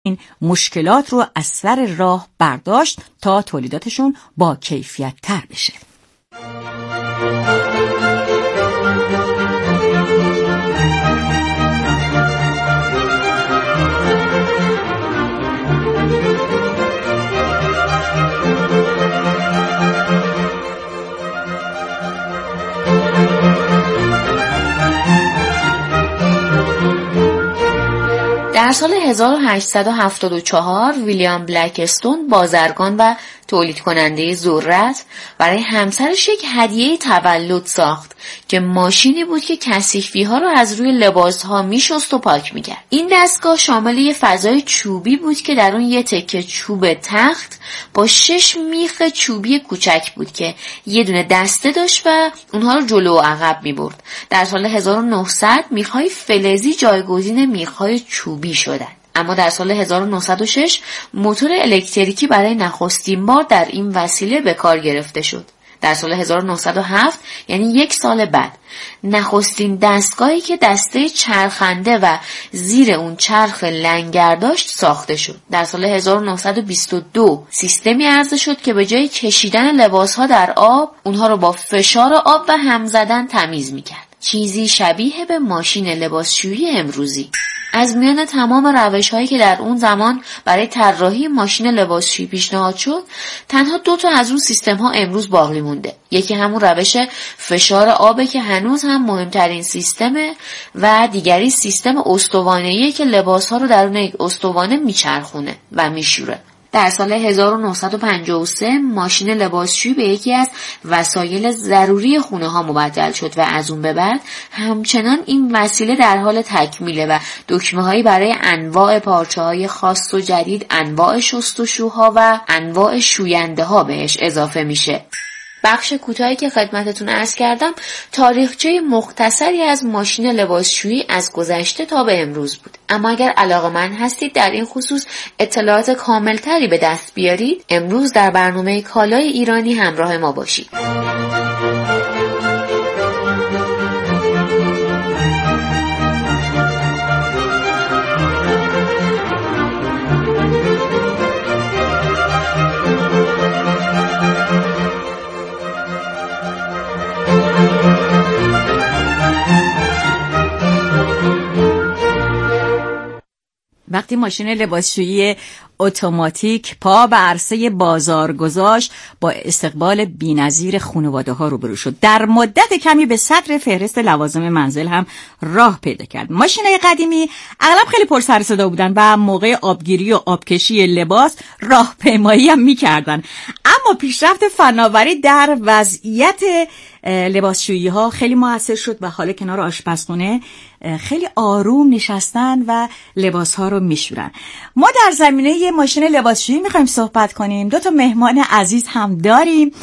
این مشکلات رو از سر راه برداشت تا تولیداتشون با کیفیت تر بشه. در سال 1874 ویلیام بلکستون بازرگان و تولید کننده ذرت برای همسرش یک هدیه تولد ساخت که ماشینی بود که کثیفی‌ها رو از روی لباس‌ها می‌شست و پاک می‌کرد. این دستگاه شامل یه فضای چوبی بود که در اون یه تکه چوب تخت با 6 میخ چوبی کوچک بود که یه دونه دسته داشت و اونها رو جلو و عقب می‌برد. در سال 1900 میخ‌های فلزی جایگزین میخ‌های چوبی شدند. اما در سال 1906 موتور الکتریکی برای نخستین بار در این وسیله به کار گرفته شد. در سال 1907 یعنی یک سال بعد نخستین دستگاهی که دسته چرخنده و زیر اون چرخ لنگر داشت ساخته شد. در سال 1922 سیستمی عرضه شد که به جای کشیدن لباسها در آب اونها رو با فشار آب و هم زدن تمیز میکرد. چیزی شبیه به ماشین لباسشویی امروزی. از میان تمام روش‌هایی که در اون زمان برای طراحی ماشین لباسشویی پیشنهاد شد، تنها 2 تا از اون سیستم‌ها امروز باقی مونده. یکی همون روش فشار آبه که هنوز هم مهمترین سیستمه و دیگری سیستم استوانه‌ایه که لباس‌ها رو درون یک استوانه میچرخونه و میشوره. در سال 1953 ماشین لباسشویی به یکی از وسایل ضروری خونه ها مبدل شد و از اون به بعد همچنان این وسیله در حال تکمیله و دکمه هایی برای انواع پارچه های خاص و جدید، انواع شستشوها و انواع شوینده ها بهش اضافه میشه. بخش کوتاهی که خدمتتون عرض کردم تاریخچه مختصری از ماشین لباسشویی از گذشته تا به امروز بود. اما اگر علاقه‌مند هستید در این خصوص اطلاعات کاملتری به دست بیارید، امروز در برنامه کالای ایرانی همراه ما باشید. وقتی ماشین لباسشویی اتوماتیک پا به عرصه بازار گذاشت، با استقبال بی‌نظیر خانواده‌ها روبرو شد. در مدت کمی به صدر فهرست لوازم منزل هم راه پیدا کرد. ماشین‌های قدیمی اغلب خیلی پر سر و صدا بودن و موقع آبگیری و آبکشی لباس راهپیمایی هم می‌کردن. اما پیشرفت فناوری در وضعیت لباسشویی‌ها خیلی موثر شد و حالا کنار آشپزخونه خیلی آروم نشستن و لباس‌ها رو میشورن. ما در زمینه ماشین لباسشویی می‌خوایم صحبت کنیم. 2 تا مهمان عزیز هم داریم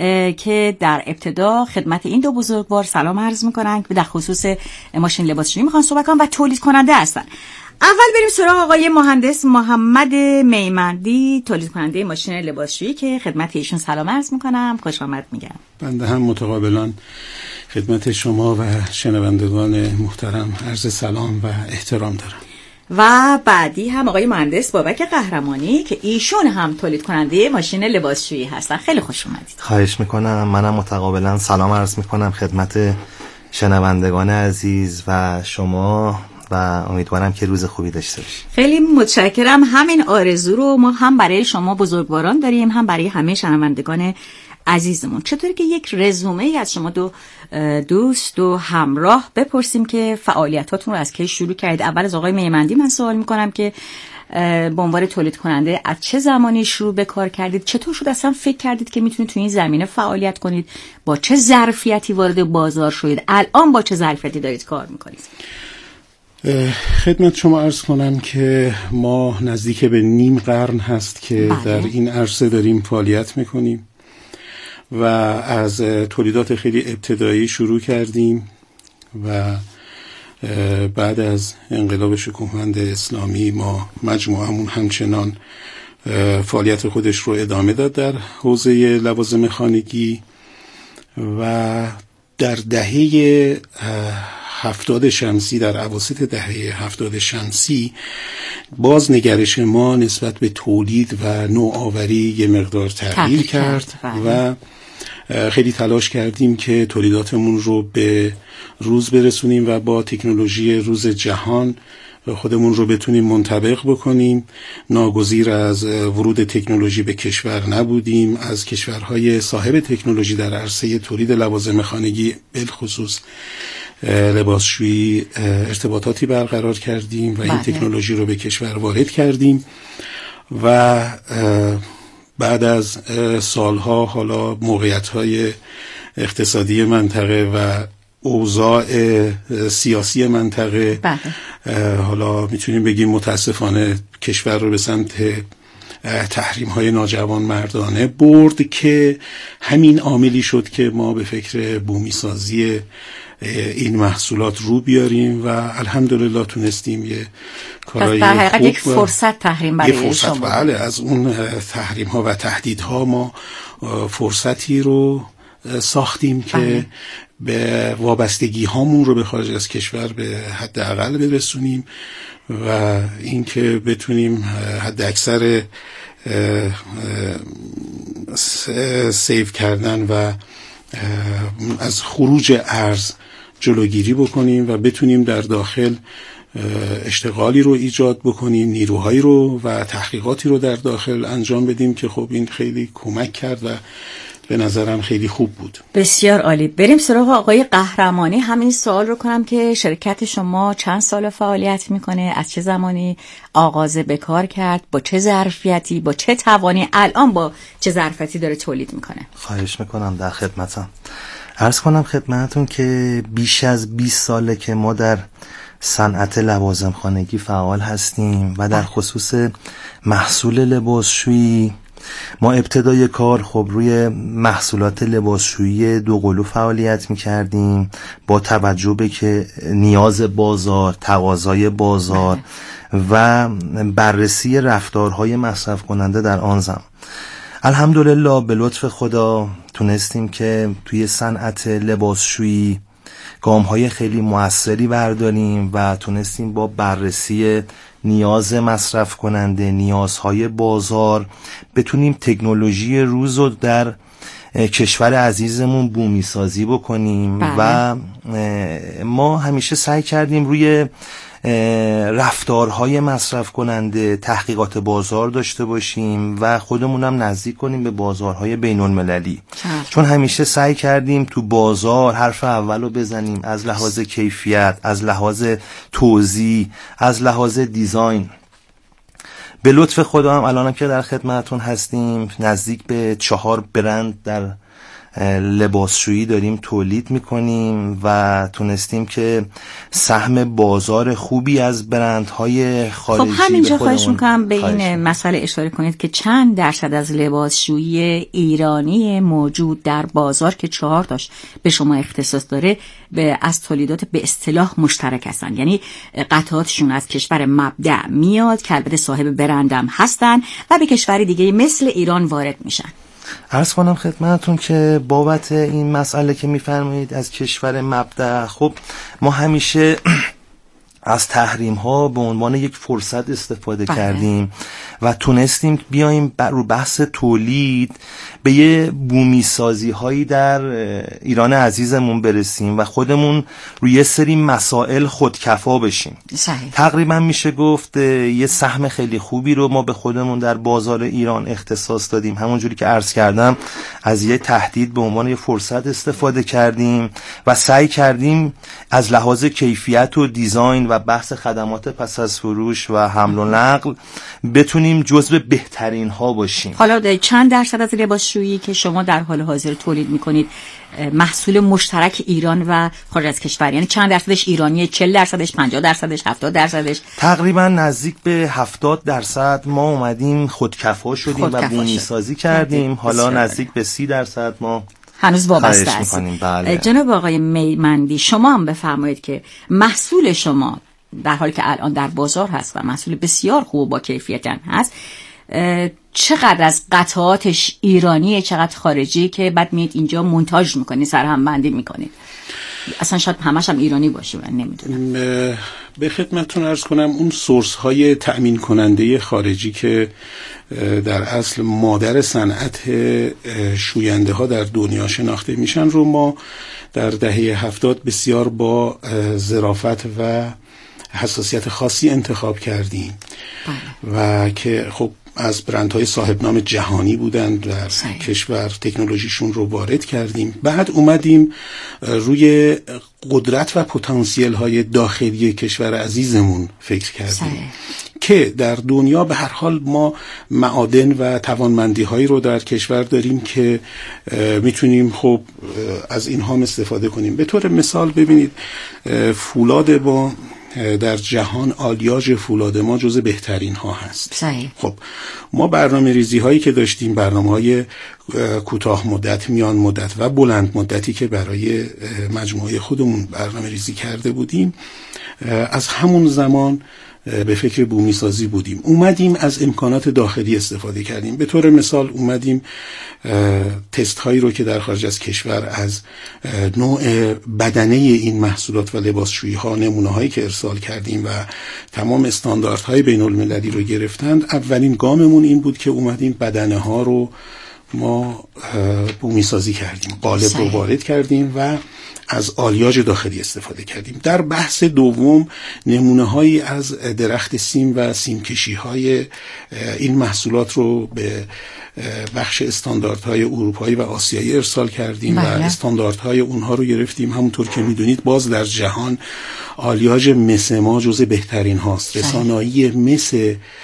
که در ابتدا خدمت این 2 بزرگوار سلام عرض می‌کنن که در خصوص ماشین لباسشویی می‌خوان صحبت کنن و تولید کننده هستن. اول بریم سراغ آقای مهندس محمد میمندی، تولید کننده ماشین لباسشویی که خدمت ایشون سلام عرض میکنم. خوش آمد میگم. بنده هم متقابلا خدمت شما و شنوندگان محترم عرض سلام و احترام دارم. و بعدی هم آقای مهندس بابک قهرمانی که ایشون هم تولید کننده ماشین لباسشویی هستن. خیلی خوش اومدید. خواهش میکنم. منم متقابلا سلام عرض میکنم خدمت شنوندگان عزیز و شما و امیدوارم که روز خوبی داشته باشید. خیلی متشکرم. همین آرزو رو ما هم برای شما بزرگواران داریم، هم برای همه شنوندگان عزیزمون. چطوری که یک رزومه ای از شما 2 دوست و همراه بپرسیم که فعالیتاتون رو از کی شروع کردید. اول از آقای میمندی من سوال میکنم که به عنوان تولید کننده از چه زمانی شروع به کار کردید؟ چطور شد اصلا فکر کردید که میتونید تو این زمینه فعالیت کنید؟ با چه ظرفیتی وارد بازار شدید؟ الان با چه ظرفیتی دارید کار میکنید؟ خدمت شما عرض کنم که ما نزدیک به نیم قرن هست که در این عرصه داریم فعالیت میکنیم و از تولیدات خیلی ابتدایی شروع کردیم و بعد از انقلاب شکوهمند اسلامی ما مجموعمون همچنان فعالیت خودش رو ادامه داد در حوزه لوازم خانگی و در دهه 70 شمسی، در اواسط دهه 70 شمسی، باز نگرش ما نسبت به تولید و نوآوری یه مقدار تغییر کرد و خیلی تلاش کردیم که تولیداتمون رو به روز برسونیم و با تکنولوژی روز جهان خودمون رو بتونیم منطبق بکنیم. ناگزیر از ورود تکنولوژی به کشور نبودیم. از کشورهای صاحب تکنولوژی در عرصه تولید لوازم خانگی بالخصوص لباسشویی ارتباطاتی برقرار کردیم و این تکنولوژی رو به کشور وارد کردیم و بعد از سالها حالا موقعیت‌های اقتصادی منطقه و اوضاع سیاسی منطقه حالا میتونیم بگیم متاسفانه کشور رو به سمت تحریم‌های ناجوانمردانه برد که همین عاملی شد که ما به فکر بومی‌سازی این محصولات رو بیاریم و الحمدلله تونستیم یه کارای در حقیقت یک فرصت تحریم برای شما. بله، از اون تحریم‌ها و تهدیدها ما فرصتی رو ساختیم که به وابستگی هامون رو به خارج از کشور به حد اقل برسونیم و اینکه بتونیم حد اکثر سیو کردن و از خروج ارز جلوگیری بکنیم و بتونیم در داخل اشتغالی رو ایجاد بکنیم، نیروهایی رو و تحقیقاتی رو در داخل انجام بدیم که خب این خیلی کمک کرد و به نظرم خیلی خوب بود. بسیار عالی. بریم سراغ آقای قهرمانی. همین سوال رو کنم که شرکت شما چند سال فعالیت میکنه؟ از چه زمانی آغاز به کار کرد؟ با چه ظرفیتی؟ با چه توانی؟ الان با چه ظرفیتی داره تولید میکنه؟ خواهش میکنم، در خدمتم. عرض کنم خدمتتون که بیش از 20 ساله که ما در صنعت لوازم خانگی فعال هستیم و در خصوص محصول لباسشویی ما ابتدای کار خب روی محصولات لباسشویی دوقلو فعالیت می‌کردیم با توجه به که نیاز بازار، تقاضای بازار و بررسی رفتارهای مصرف کننده در آن زمان. الحمدلله به لطف خدا تونستیم که توی صنعت لباسشویی گام‌های خیلی موثری برداریم و تونستیم با بررسی نیاز مصرف کننده، نیازهای بازار بتونیم تکنولوژی روز رو در کشور عزیزمون بومی سازی بکنیم. و ما همیشه سعی کردیم روی رفتارهای مصرف کننده تحقیقات بازار داشته باشیم و خودمونم نزدیک کنیم به بازارهای بین المللی، چون همیشه سعی کردیم تو بازار حرف اولو بزنیم از لحاظ کیفیت، از لحاظ توزیع، از لحاظ دیزاین. به لطف خدا هم الانم که در خدمتون هستیم نزدیک به 4 برند در لباسشویی داریم تولید میکنیم و تونستیم که سهم بازار خوبی از برندهای خارجی. خب همینجا خواهش میکنم به این مسئله اشاره کنید که چند درصد از لباسشویی ایرانی موجود در بازار که 4 تاش به شما اختصاص داره از تولیدات به اصطلاح مشترک هستن، یعنی قطعاتشون از کشور مبدأ میاد که البته صاحب برندم هستن و به کشور دیگه مثل ایران وارد میشن. عرض کنم خدمتتون که بابت این مسئله که میفرمایید از کشور مبدأ، خب ما همیشه از تحریم ها به عنوان یک فرصت استفاده کردیم و تونستیم بیایم رو بحث تولید به یه بومی سازی هایی در ایران عزیزمون برسیم و خودمون روی یه سری مسائل خودکفا بشیم. تقریبا میشه گفت یه سهم خیلی خوبی رو ما به خودمون در بازار ایران اختصاص دادیم. همونجوری که عرض کردم از یه تهدید به عنوان یه فرصت استفاده کردیم و سعی کردیم از لحاظ کیفیت و دیزاین و بحث خدمات پس از فروش و حمل و نقل بتونیم جزو بهترین ها باشیم. حالا چند درصد از لباسشویی که شما در حال حاضر تولید میکنید محصول مشترک ایران و خارج از کشور، یعنی چند درصدش ایرانیه؟ 40%، 50%، 70%؟ تقریبا نزدیک به 70% ما اومدیم خودکفا شدیم و بومی سازی کردیم. حالا نزدیک به 30% ما هنوز وابسته هستیم. بله. جناب آقای میمندی، شما هم بفرمایید که محصول شما در حالی که الان در بازار هست و محصول بسیار خوب و با کیفیت هم هست، چقدر از قطعاتش ایرانیه، چقدر خارجی که بعد میید اینجا مونتاژ میکنید، سرهم بندی میکنید؟ اصلا شاید همش هم ایرانی باشه من نمیدونم. به خدمتتون عرض کنم اون سورس های تأمین کننده خارجی که در اصل مادر صنعت شوینده ها در دنیا شناخته میشن رو ما در دهه 70 بسیار با ظرافت و حساسیت خاصی انتخاب کردیم و که خب از برندهای صاحب نام جهانی بودند در کشور، تکنولوژیشون رو وارد کردیم. بعد اومدیم روی قدرت و پتانسیل های داخلی کشور عزیزمون فکر کردیم که در دنیا به هر حال ما معادن و توانمندی هایی رو در کشور داریم که میتونیم خب از اینها استفاده کنیم. به طور مثال ببینید فولاد با در جهان آلیاژ فولاد ما جز بهترین ها هست. خب ما برنامه ریزی هایی که داشتیم، برنامه های کوتاه مدت، میان مدت و بلند مدتی که برای مجموعه خودمون برنامه ریزی کرده بودیم، از همون زمان به فکر بومی سازی بودیم. اومدیم از امکانات داخلی استفاده کردیم. به طور مثال اومدیم تست هایی رو که در خارج از کشور از نوع بدنه این محصولات و لباسشویی ها، نمونه هایی که ارسال کردیم و تمام استانداردهای بین المللی رو گرفتند، اولین گاممون این بود که اومدیم بدنه ها رو ما بومی سازی کردیم، قالب رو وارد کردیم و از آلیاژ داخلی استفاده کردیم. در بحث دوم نمونه هایی از درخت سیم و سیمکشی های این محصولات رو به بخش استانداردهای اروپایی و آسیایی ارسال کردیم و استانداردهای اونها رو گرفتیم. همونطور که میدونید باز در جهان آلیاژ مس ما جز بهترین هاست. رسانایی مس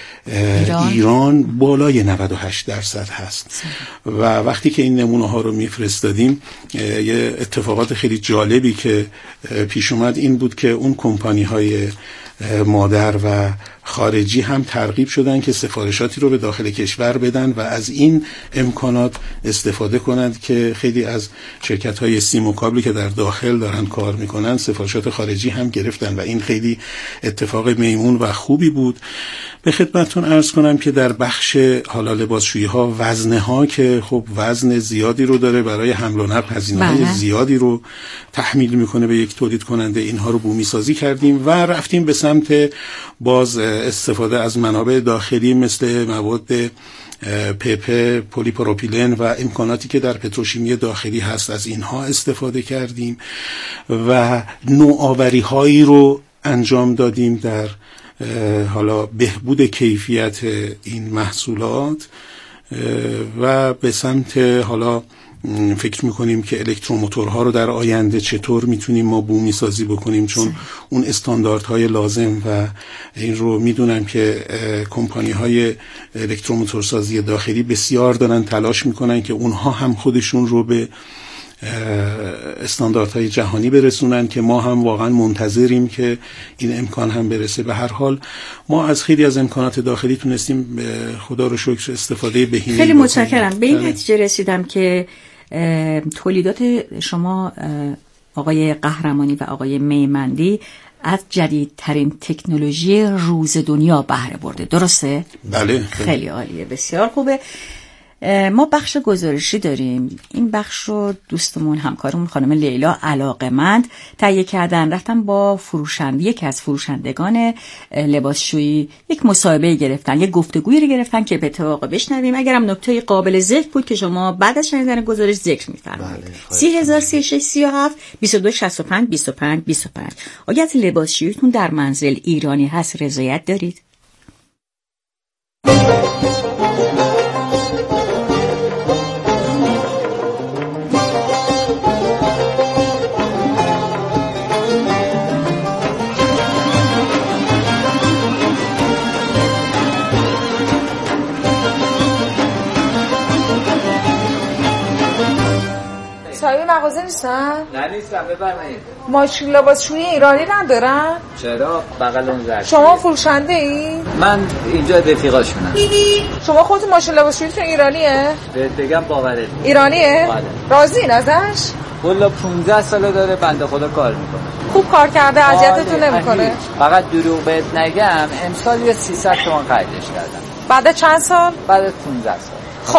ایران بالای 98% هست و وقتی که این نمونه ها رو میفرستادیم یه اتفاقات خیلی جالبی که پیش اومد این بود که اون کمپانی های مادر و خارجی هم ترغیب شدن که سفارشاتی رو به داخل کشور بدن و از این امکانات استفاده کنند که خیلی از شرکت‌های سیم و کابلی که در داخل دارن کار میکنن سفارشات خارجی هم گرفتن و این خیلی اتفاق میمون و خوبی بود. به خدمتتون عرض کنم که در بخش حالا لباسشویی ها، وزنه ها که خب وزن زیادی رو داره، برای حمل و نقل هزینه‌های زیادی رو تحمیل میکنه به یک تولید کننده، اینها رو بومی سازی کردیم و رفتیم به سمت باز استفاده از منابع داخلی مثل مواد PP، پلیپروپیلن و امکاناتی که در پتروشیمی داخلی هست، از اینها استفاده کردیم و نوآوری هایی رو انجام دادیم در حالا بهبود کیفیت این محصولات و به سمت حالا فکر میکنیم که الکتروموتورها رو در آینده چطور میتونیم ما بومی سازی بکنیم، چون اون استانداردهای لازم و این رو میدونم که کمپانی های الکتروموتورسازی داخلی بسیار دارن تلاش میکنن که اونها هم خودشون رو به استانداردهای جهانی برسونن که ما هم واقعا منتظریم که این امکان هم برسه. به هر حال ما از خیلی از امکانات داخلی تونستیم خدا رو شکر استفاده بهینه‌ای. خیلی متشکرم. به این نتیجه رسیدم که تولیدات شما آقای قهرمانی و آقای میمندی از جدیدترین تکنولوژی روز دنیا بهره برده، درسته؟ بله. خیلی عالیه، بسیار خوبه. ما بخش گزارشی داریم. این بخش رو دوستمون همکارمون خانم لیلا علاقمند تهیه کردن. رفتن با فروشنده، یکی از فروشندگان لباسشویی یک مصاحبه گرفتن، یک گفتگویی رو گرفتن که به اتفاق بشنویم. اگرم نکته قابل ذکر بود که شما بعد از شنیدن گزارش ذکر می‌فرمایید. 303637 2265 25 25. آیا از لباسشوییتون در منزل ایرانی هست رضایت دارید؟ صاحب مغازه نیستن؟ نه نیستم، بفرمایید. ماشین لباسشویی ایرانی ندارن؟ چرا؟ بغل اون زرد. شما فروشنده ای؟ من اینجا رفیقاشونم. شما خودتون ماشین لباسشوییتون ایرانیه؟ بگم باورت ایرانیه؟ بله. راضین ازش؟ والا 15 ساله داره بنده خدا کار میکنه. خوب کار کرده، اذیتتون نمیکنه؟ فقط دروغ بهت نگم، امسال یه 300 تومان خریدش کردم. بعد چند سال؟ بعد 15 سال. خب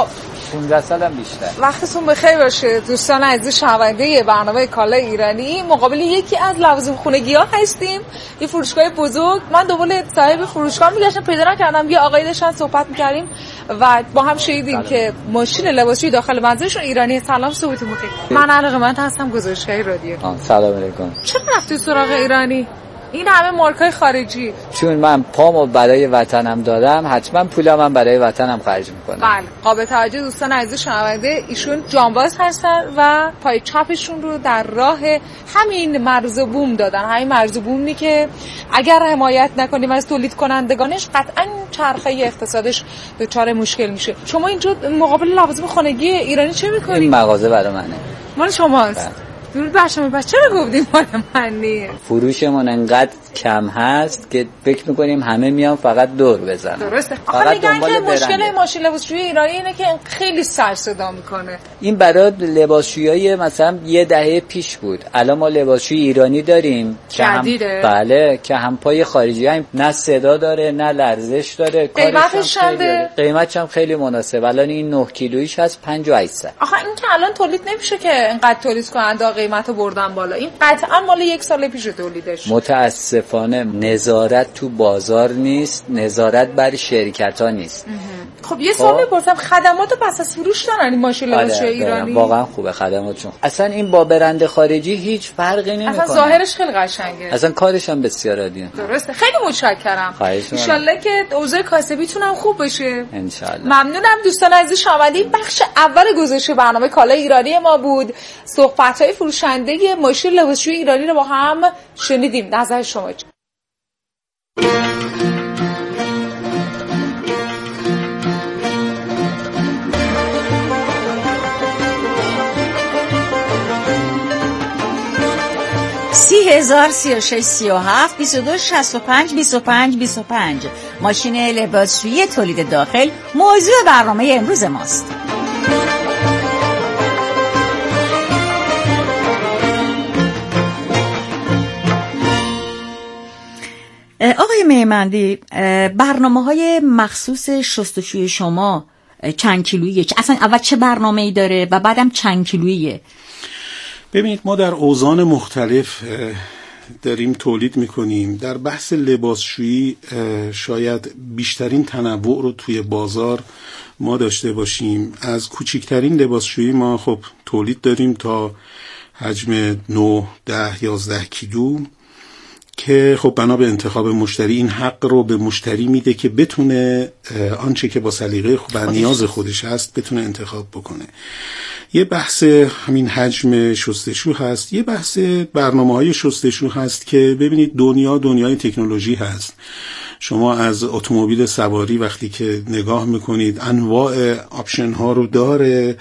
15 سالم بیشتر. وقتتون بخیر باشه دوستان عزیز شنونده برنامه کالای ایرانی. مقابل یکی از لوازم خونگی‌ها هستیم، یه فروشگاه بزرگ. من دنبال صاحب فروشگاه میگشتم، پیدا نکردم. یه آقایی داشتن صحبت می‌کردیم و با هم شنیدیم که ماشین لباسشویی داخل منزلشون ایرانی. سلام، صبحتون بخیر. من علاقه‌مند هستم گزارشگری رادیو. سلام علیکم. چرا رفتی سراغ ایرانی؟ این همه مارکای خارجی. چون من پامو برای وطنم دادم، حتما پولم برای وطنم خرج میکنم. بله، قابل توجه دوستان عزیز شنونده، ایشون جانباز هستن و پای چپشون رو در راه همین مرز بوم دادن. همین مرز بومی که اگر حمایت نکنیم از تولید کنندگانش قطعاً چرخه اقتصادش دچار مشکل میشه. شما اینجا مقابل لوازم خانگی ایرانی چه میکنید؟ این مغازه برای منه. مال شماست؟ درود بر شما. پس چرا گفتیم مال من نیست؟ فروشمون انقدر کم هست که فکر میکنیم همه میان فقط دور بزنن. درسته. آخه میگن که مشکل ماشین لباسشویی ایرانی اینه که خیلی سر صدا میکنه. این برای لباسشویی مثلا یه دهه پیش بود. الان ما لباسشویی ایرانی داریم که بله، که هم پای خارجی هم نه صدا داره نه لرزش داره. قیمتش چنده؟ قیمتش هم خیلی مناسب. الان این 9 کیلویش هست 5800. آخه این که الان تولید نمیشه که اینقدر تولید کننده قیمتو بردن بالا. این قطعا مال 1 سال پیش تولیدش. متاسفانه نظارت تو بازار نیست، نظارت بر شرکت‌ها نیست. خب یه سوال می‌پرسم، خدمات پس از فروش دارن این ماشین لباسشویی ایرانی؟ واقعا خوبه خدماتشون. اصلا این با برند خارجی هیچ فرقی نمی‌کنه. اصلا ظاهرش خیلی قشنگه. اصلا کارش هم بسیار عالیه. درسته. خیلی متشکرم. ان شاءالله که اوضاع کاسبیتون هم خوب بشه. ان شاءالله. ممنونم دوستان عزیز شنونده. بخش اول گزارش برنامه کالای ایرانی ما بود. صحبت‌های فروشنده ماشین لباسشویی ایرانی رو با هم شنیدیم. نظر شما چیه؟ $30,000 36 37 22 65 25 25 ماشین لباسشویی تولید داخل موضوع برنامه امروز ماست. آقای میمندی، برنامه‌های مخصوص شستشوی شما چند کیلوییه؟ اصلا اول چه برنامه‌ای داره و بعدم چند کیلوییه؟ ببینید، ما در اوزان مختلف داریم تولید میکنیم. در بحث لباسشویی شاید بیشترین تنوع رو توی بازار ما داشته باشیم. از کوچکترین لباسشویی ما خب تولید داریم تا حجم 9 10 11 کیلو که خب بنا به انتخاب مشتری این حق رو به مشتری میده که بتونه آنچه که با سلیقه و نیاز خودش هست بتونه انتخاب بکنه. یه بحث همین حجم شستشو هست، یه بحث برنامه‌های شستشو هست که ببینید دنیای تکنولوژی هست. شما از اتومبیل سواری وقتی که نگاه میکنید انواع آپشن ها رو داره.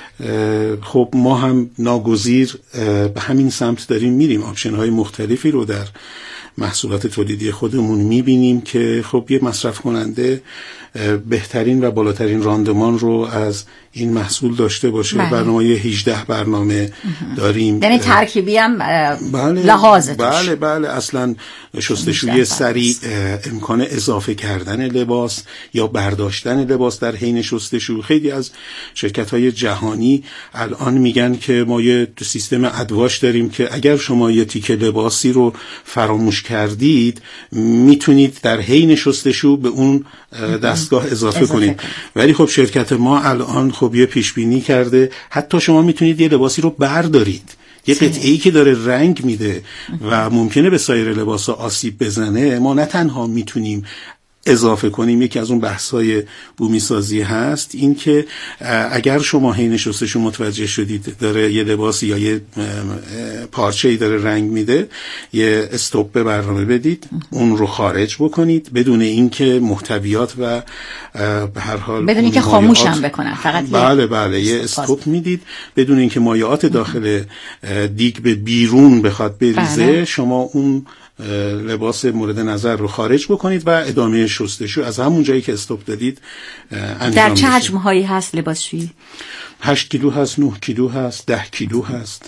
خب ما هم ناگزیر به همین سمت داریم میریم، آپشن های مختلفی رو در محصولات تولیدی خودمون میبینیم که خب یه مصرف کننده بهترین و بالاترین راندمان رو از این محصول داشته باشه. برنامه 18 برنامه داریم، یعنی ترکیبی هم لحاظ. بله اصلا شستشوی سریع، امکان اضافه کردن لباس یا برداشتن لباس در حین شستشو. خیلی از شرکت‌های جهانی الان میگن که ما یه سیستم ادواش داریم که اگر شما یه تیکه لباسی رو فراموش کردید میتونید در حین شستشو به اون دستگاه اضافه کنید. ولی خب شرکت ما الان خب یه پیش بینی کرده حتی شما میتونید یه لباسی رو بردارید، یه قطعه‌ای که داره رنگ میده و ممکنه به سایر لباسا آسیب بزنه، ما نه تنها میتونیم اضافه کنیم. یکی از اون بحث‌های بومی سازی هست این که اگر شما حین شستشو متوجه شدید داره یه لباسی یا یه پارچه‌ای داره رنگ میده، یه استاپ به برنامه بدید، اون رو خارج بکنید بدون اینکه محتویات و به هر حال بدون اینکه خاموش هم بکنن، فقط بله یه استاپ میدید بدون اینکه مایعات داخل دیگ به بیرون بخواد بریزه. شما اون لباس مورد نظر رو خارج بکنید و ادامه شستشو از همون جایی که استاپ دادید انجام در چه حجم هایی هست لباسشویی؟ 8 کیلو هست، 9 کیلو هست، 10 کیلو هست.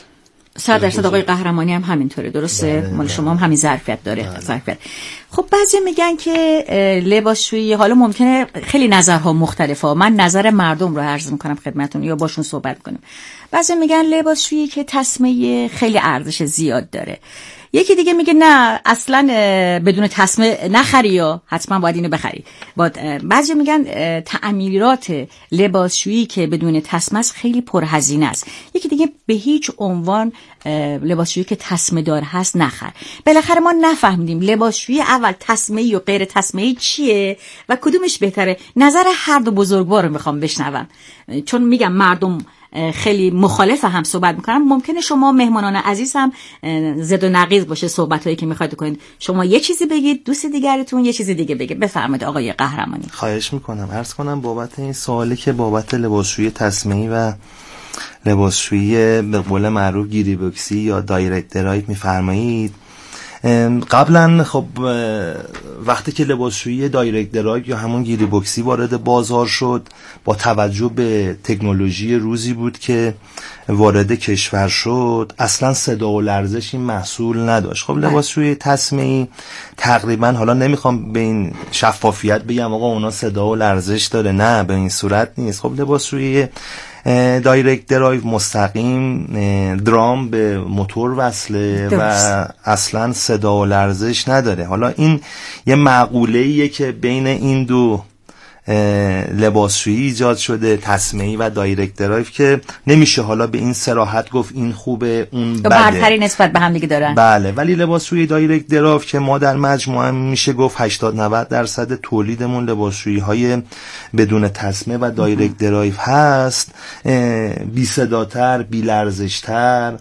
100% آقای قهرمانی هم همینطوره، درسته؟ مال شما هم همین ظرفیت داره. ظرفیت. خب بعضی میگن که لباسشویی، حالا ممکنه خیلی نظرها مختلفه، من نظر مردم رو عرض میکنم خدمتتون یا باشون صحبت کنیم. بعضی میگن لباسشویی که تسمه خیلی ارزش زیاد داره، یکی دیگه میگه نه اصلا بدون تسمه نخری یا حتما باید اینو بخری. بعضی میگن تعمیرات لباسشویی که بدون تسمه است خیلی پرهزینه است. یکی دیگه به هیچ عنوان لباسشویی که تسمه دار هست نخر. بالاخره ما نفهمیدیم لباسشویی اول تسمه‌ای و غیر تسمه‌ای چیه و کدومش بهتره. نظر هر دو بزرگوار رو میخوام بشنوم، چون میگم مردم خیلی مخالف هم صحبت میکنن. ممکنه شما مهمانان عزیز هم زد و نقیض باشه صحبتایی که میخواید کنید، شما یه چیزی بگید، دوست دیگرتون یه چیزی دیگه بگه. بفرمایید آقای قهرمانی. خواهش میکنم. عرض کنم بابت این سوالی که بابت لباسشویی تسمیه‌ای و لباسشویی به قول معروف گیری بوکسی یا دایرکت درایو میفرمایید، قبلا خب وقتی که لباسشویی دایرکت درایو یا همون گیری بوکسی وارد بازار شد، با توجه به تکنولوژی روزی بود که وارد کشور شد، اصلا صدا و لرزش این محصول نداشت. خب لباسشویی تسمیه‌ای تقریبا، حالا نمیخوام به این شفافیت بگم آقا اونا صدا و لرزش داره، نه به این صورت نیست. خب لباسشویی دایرکت درایو مستقیم درام به موتور وصله و اصلا صدا و لرزش نداره. حالا این یه مقوله‌ایه که بین این دو لباسشویی ایجاد شده، تسمیه‌ای و دایرکت درایو، که نمیشه حالا به این صراحت گفت این خوبه اون بده، برتری نسبت به هم دیگه دارن. بله، ولی لباسشویی دایرکت درایو که ما در مجموعه میشه گفت 80-90% تولیدمون لباسشویی های بدون تسمه و دایرکت درایو هست، بی صداتر، بی لرزشتر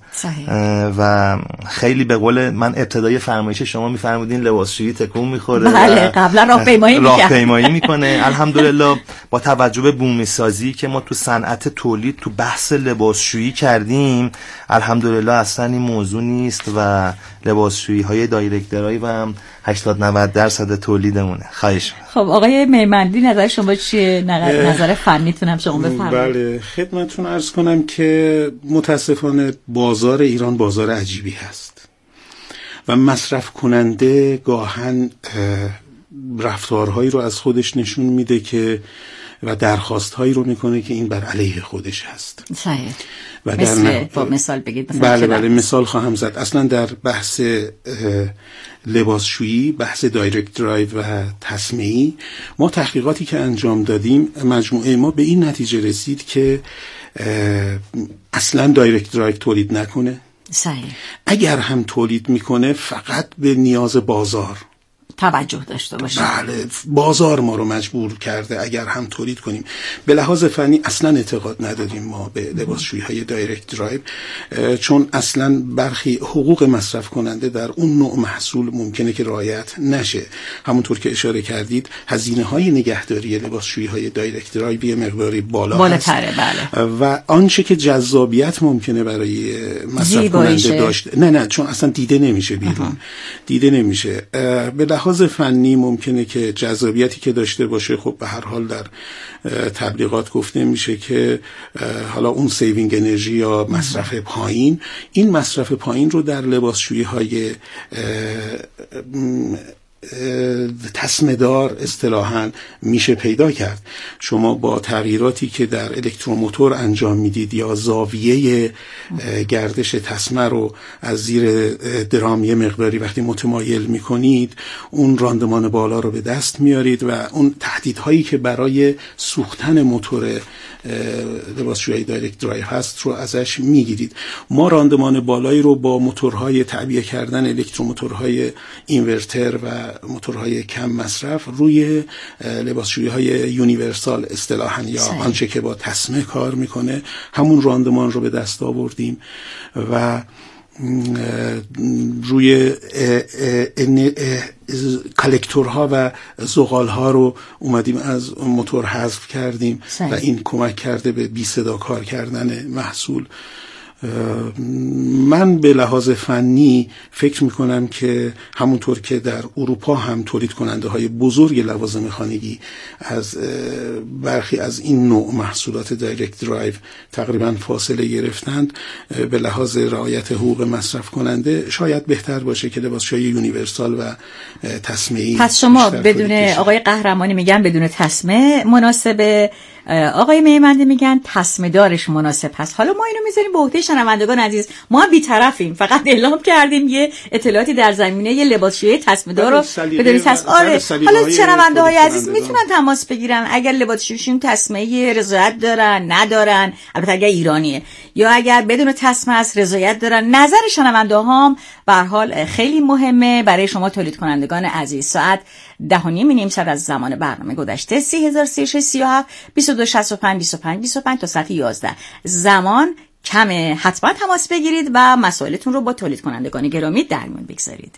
و خیلی به قول من ابتدای فرمایش شما میفرمودین لباسشویی تکون میخوره. بله، قبلا راهپیمایی میکنه. الحمدلله با توجه به بومی سازی که ما تو صنعت تولید تو بحث لباسشویی کردیم، الحمدلله اصلا این موضوع نیست و لباسشویی های دایرکت درایو هم 80-90% تولیدمونه. خواهش. خب آقای میمندی نظر شما چیه؟ نظر فنیتون هم شما بفرمایید. بله، خدمتتون عرض کنم که متاسفانه بازار ایران بازار عجیبی هست و مصرف کننده گاهن رفتارهایی رو از خودش نشون میده که و درخواستهایی رو میکنه که این بر علیه خودش هست. صحیح. و با مثال بگید. بله مثال خواهم زد. اصلا در بحث لباسشویی، بحث دایرکت درایو و تسمیه‌ای، ما تحقیقاتی که انجام دادیم، مجموعه ما به این نتیجه رسید که اصلا دایرکت درایو تولید نکنه. صحیح. اگر هم تولید میکنه فقط به نیاز بازار توجه داشته باشه. بله، بازار ما رو مجبور کرده اگر هم تولید کنیم. به لحاظ فنی اصلا اعتقاد نداریم ما به لباسشویی های دایرکت درایو، چون اصلا برخی حقوق مصرف کننده در اون نوع محصول ممکنه که رعایت نشه. همونطور که اشاره کردید هزینه های نگهداری لباسشویی های دایرکت درایو یه مقداری بالاتره. بله. و آنچه که جذابیت ممکنه برای مصرف کننده داشته، نه چون اصلا دیده نمیشه بیرون. دیده نمیشه. به لحاظ فنی ممکنه که جذابیتی که داشته باشه، خب به هر حال در تبلیغات گفته میشه که حالا اون سیوینگ انرژی یا مصرف پایین، این مصرف پایین رو در لباسشویی های تسمه‌دار اصطلاحاً میشه پیدا کرد. شما با تغییراتی که در الکتروموتور انجام میدید یا زاویه گردش تسمه رو از زیر درام یه مقداری وقتی متمایل میکنید، اون راندمان بالا رو به دست میارید و اون تهدیدهایی که برای سوختن موتور لباسشویی دایرکت درایو هست رو ازش میگیرید. ما راندمان بالایی رو با موتورهای تعبیه کردن، الکتروموتورهای اینورتر و موتورهای کم مصرف روی لباسشویی های یونیورسال اصطلاحاً یا آنچه که با تسمه کار میکنه، همون راندمان رو به دست آوردیم و روی کالکتورها و زغالها رو اومدیم از موتور حذف کردیم و این کمک کرده به بی صدا کار کردن محصول. من به لحاظ فنی فکر میکنم که همونطور که در اروپا هم تولید کننده های بزرگ لوازم خانگی از برخی از این نوع محصولات دایرکت درایو تقریبا فاصله گرفتند، به لحاظ رعایت حقوق مصرف کننده شاید بهتر باشه که لباسشویی یونیورسال و تسمه‌ای. پس شما بدون آقای قهرمانی میگن بدون تسمه مناسبه، آقای میمندی میگن تسمه دارش مناسب هست. حالا ما اینو میذاریم به عهده شنوندگان عزیز، ما هم بی‌طرفیم، فقط اعلام کردیم یه اطلاعاتی در زمینه یه لباسشویی تسمه دار رو بدون تسمه. حالا شنونده‌های عزیز میتونن تماس بگیرن اگر لباسشوییشون تسمه رضایت دارن ندارن، البته اگر ایرانیه، یا اگر بدون تسمه است رضایت دارن. نظر شنونده‌هام به هر حال خیلی مهمه برای شما تولید کنندگان عزیز. ساعت 10:30 از زمان برنامه گذشته. 303637 2265 25 25 تا ساعت 11 زمان کمه. حتما تماس بگیرید و مسائلتون رو با تولید کنندگان گرامی در میون بگذارید.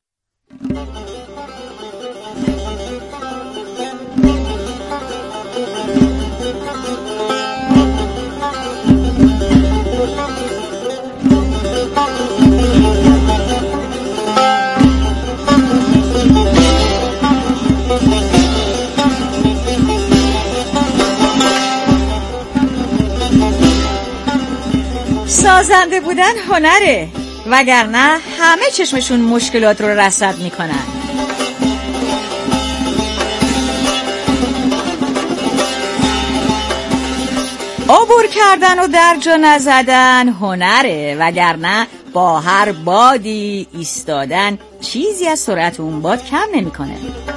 سازنده بودن هنره، وگرنه همه چشمشون مشکلات رو رصد میکنن. عبور کردن و در جا نزدن هنره، وگرنه با هر بادی ایستادن چیزی از سرعت اون باد کم نمیکنه.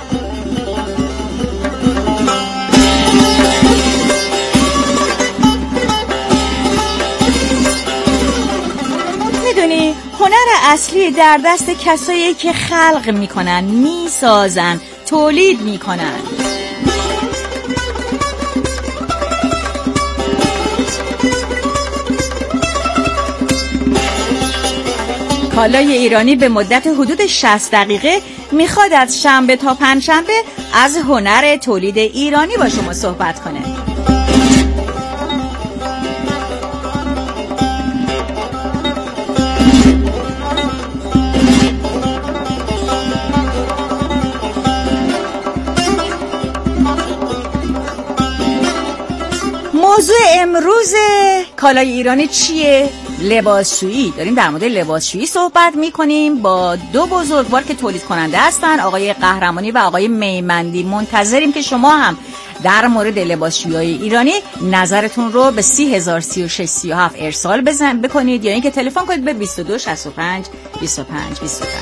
میدونی هنر اصلی در دست کسایی که خلق میکنن، میسازن، تولید میکنن. کالای ایرانی به مدت حدود 60 دقیقه میخواد از شنبه تا پنجشنبه از هنر تولید ایرانی با شما صحبت کنه. موضوع امروز کالای ایرانی چیه؟ لباسشویی. داریم در مورد لباسشویی صحبت میکنیم با دو بزرگوار که تولید کننده هستن، آقای قهرمانی و آقای میمندی. منتظریم که شما هم در مورد لباسشویی ایرانی نظرتون رو به 303637 ارسال بکنید یا اینکه تلفن کنید به 2265 25 25.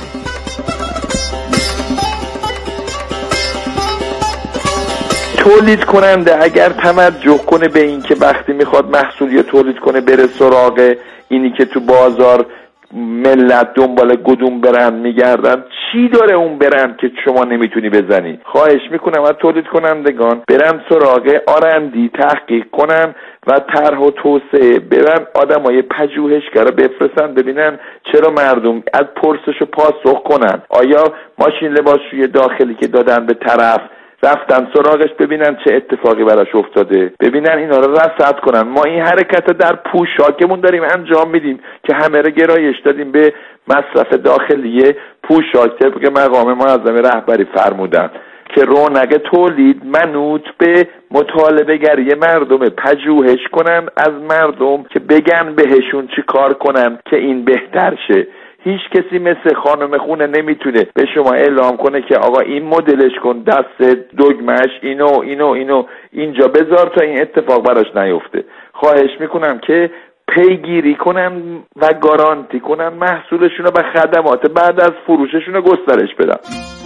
تولید کننده اگر توجه کنه به این که وقتی میخواد محصولی تولید کنه بره سراغ اینی که تو بازار ملت دنبال کدوم برند میگردن، چی داره اون برند که شما نمیتونی بزنی؟ خواهش میکنم از تولید کنندگان برن سراغ آرندی، تحقیق کنن و طرح و توسعه، برن آدمای پژوهشگر رو بفرستن ببینن چرا مردم از پرسش و پاسخ کنن. آیا ماشین لباسشویی داخلی که دادن به طرف رفتن سراغش ببینن چه اتفاقی براش افتاده، ببینن اینا رو رصد کنن. ما این حرکت در پوشاکمون داریم انجام میدیم که همه رو گرایش دادیم به مصرف داخلی پوشاک طبق مقام معظم رهبری فرمودن که رونق تولید منوط به مطالبه گری مردم، پژوهش کنن از مردم که بگن بهشون چی کار کنن که این بهتر شه. هیچ کسی مثل خانم خونه نمیتونه به شما اعلام کنه که آقا این مدلش کن، دست دگمش اینو اینجا بذار تا این اتفاق براش نیفته. خواهش میکنم که پیگیری کنن و گارانتی کنن محصولشون و خدمات بعد از فروششون رو گسترش بدن.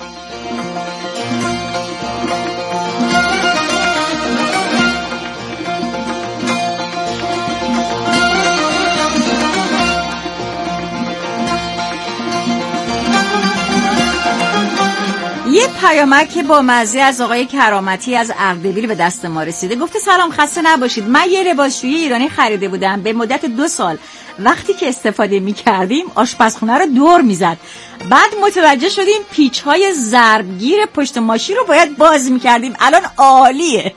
یه پیامک با مزه از آقای کرامتی از اردبیل به دست ما رسیده. گفته سلام، خسته نباشید. من یه لباسشویی ایرانی خریده بودم به مدت 2 سال. وقتی که استفاده می‌کردیم آشپزخونه رو دور می‌زد. بعد متوجه شدیم پیچ‌های ضربگیر پشت ماشین رو باید باز می‌کردیم. الان عالیه.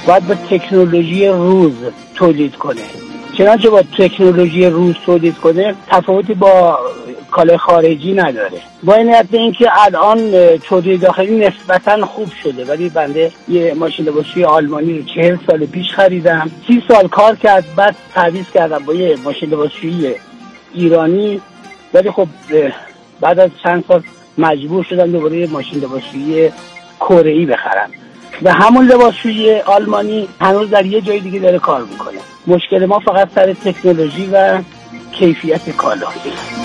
باید با تکنولوژی روز تولید کنه. چنانچه با تکنولوژی روز تولید کنه تفاوتی با کالای خارجی نداره. با این حد اینکه الان تولید داخلی نسبتاً خوب شده، ولی بنده یه ماشین لباسشویی آلمانی رو 40 سال پیش خریدم، 30 سال کار کرد، بعد تعویض کردم با یه ماشین لباسشویی ایرانی، ولی خب بعد از چند سال مجبور شدم دوباره یه ماشین لباسشویی کره‌ای بخرم و همون لباسشویی آلمانی هنوز در یه جای دیگه داره کار میکنه. مشکل ما فقط سر تکنولوژی و کیفیت کالا.